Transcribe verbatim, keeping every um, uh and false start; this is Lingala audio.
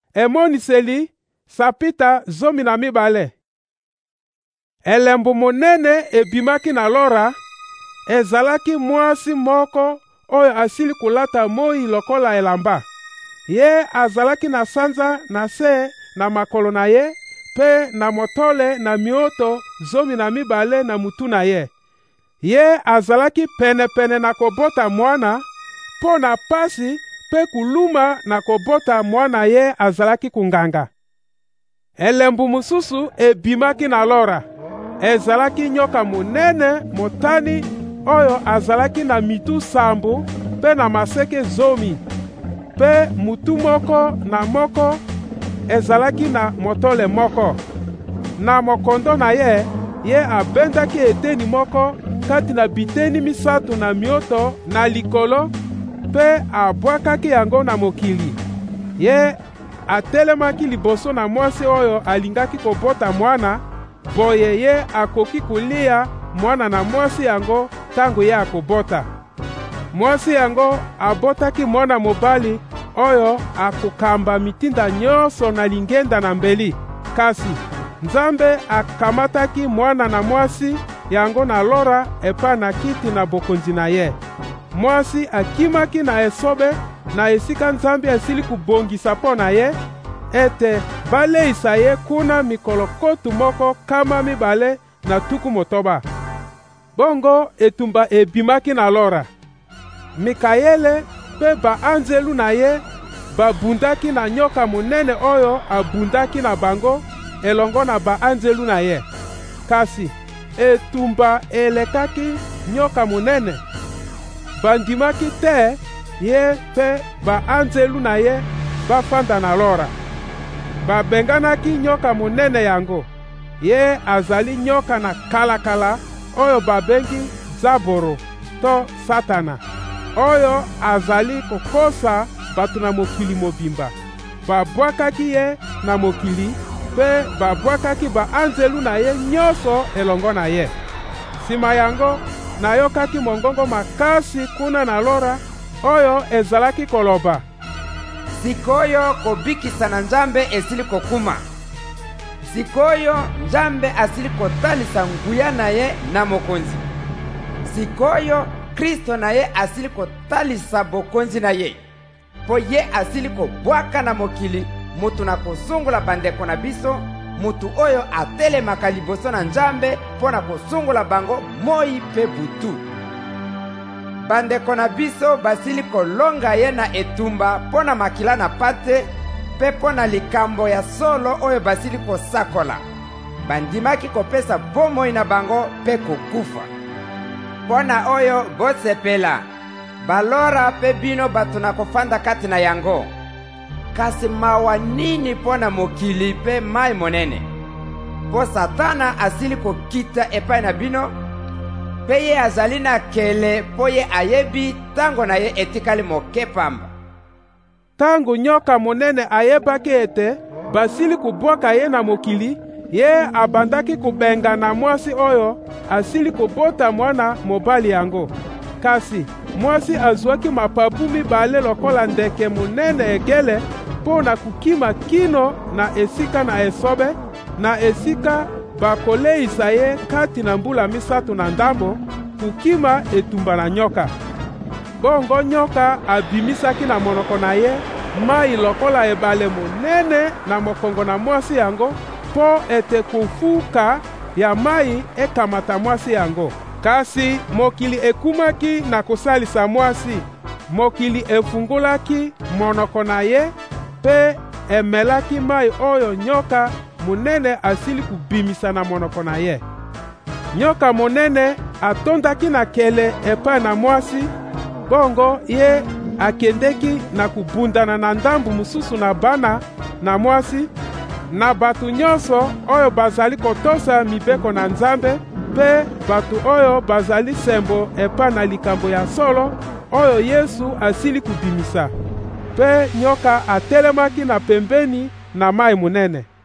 Emoniseli sapita zomi na mibale. Elembo monene ebimaki na lora, ezalaki mwasi moko oyo asili kulata moi lokola elamba. Ye azalaki na sanza na se na makolo na ye, pe na motole na mioto zomi na mibale na mutu na ye. Ye azalaki pene pene na kobota mwana, po na pasi pe kuluma na kobota mwana ye azalaki kunganga. Elembu mususu ebimaki na lora, ezalaki nyoka monene motani oyo azalaki na mitu sambu pe na maseke zomi, pe mutu moko na moko ezalaki na motole moko. Na mokondo na ye, ye abendaki eteni moko kati na biteni misato na mioto na likolo, pe abwakaki yango na mokili. Ye atelemaki liboso na mwasi oyo alingaki kobota mwana, boye ye akoki kulia mwana na mwasi yango tango ye akobota. Mwasi yango abotaki mwana mobali oyo akokamba mitinda nyonso na lingenda na mbeli. Kasi Nzambe akamataki mwana na mwasi yango na lora epa na kiti na bokonzi na ye. Mwasi akimaki na esobe na esika Nzambe asili kubongisa po na ye, ete baleisa ye kuna mikolo kotu moko kama mibale na tuku motoba. Bongo etumba ebimaki na lora. Mikayele pe baanzelu na ye babundaki na nyoka monene oyo abundaki na bango elongo na baanzelu na ye. Kasi etumba elekaki nyoka monene, bandimaki te ye pe baanzelu na ye bafanda na lora. Babenganaki nyoka monene yango. Ye azali nyoka na kalakala oyo babengi Zaboro to Satana, oyo azali kokosa batu na mokili mobimba. Babwakaki ye na mokili, pe babwakaki baanzelu na ye nyonso elongo na ye. Sima yango nayokaki mongongo makasi kuna na lora oyo ezalaki koloba: sikoyo kobikisa na Nzambe esili kokuma. Sikoyo Nzambe asili kotalisa nguya na ye na mokonzi. Sikoyo Kristo na ye asili kotalisa bokonzi na ye, po ye asili kobwaka na mokili mutu na kosungula bandeko na biso, mutu oyo atelemaka liboso na Nzambe po na kosungula bango moi pe butu. Bandeko na biso basili kolonga ye na etumba po na makila na pate, pe po na likambo ya solo oyo basili kosakola. Bandimaki kopesa bomoi na bango pe kokufa. Pona oyo bosepela, balora pe bino batu na kofanda kati na yango. Kasi mawa nini pona mokili pe mai monene. Po Satana asili kokita epai na bino, pe ye azali na kele po ye ayebi tango na ye etikali mokepamba. Tango nyoka monene ayebaki ete basili kubwaka ye na mokili, ye abandaki kubenga na mwasi oyo asili kubota mwana mobali yango. Kasi mwasi azwaki mapapu mibale lokola ndeke monene egele po na kukima kino na esika na esobe, na esika bakoleisa ye kati na mbula misato na ndambo, kukima etumba na nyoka. Bongo nyoka abimisaki na monoko na ye mai lokola ebale monene na mokongo na mwasi yango, po ete kufuka ya mai ekamata mwasi yango. Kasi mokili ekumaki na kosalisa mwasi. Mokili efungulaki monoko na ye, pe emelaki mai oyo nyoka monene asili kubimisa na monoko na ye. Nyoka monene atondaki na kele epai na mwasi, bongo ye akendeki na kubundana na ndambu mususu na bana na mwasi, na batu nyonso oyo bazali kotosa mibeko na Nzambe, pe batu oyo bazali sembo epai na likambo ya solo oyo Yesu asili kubimisa. Pe nyoka atelemaki na pembeni na mai munene.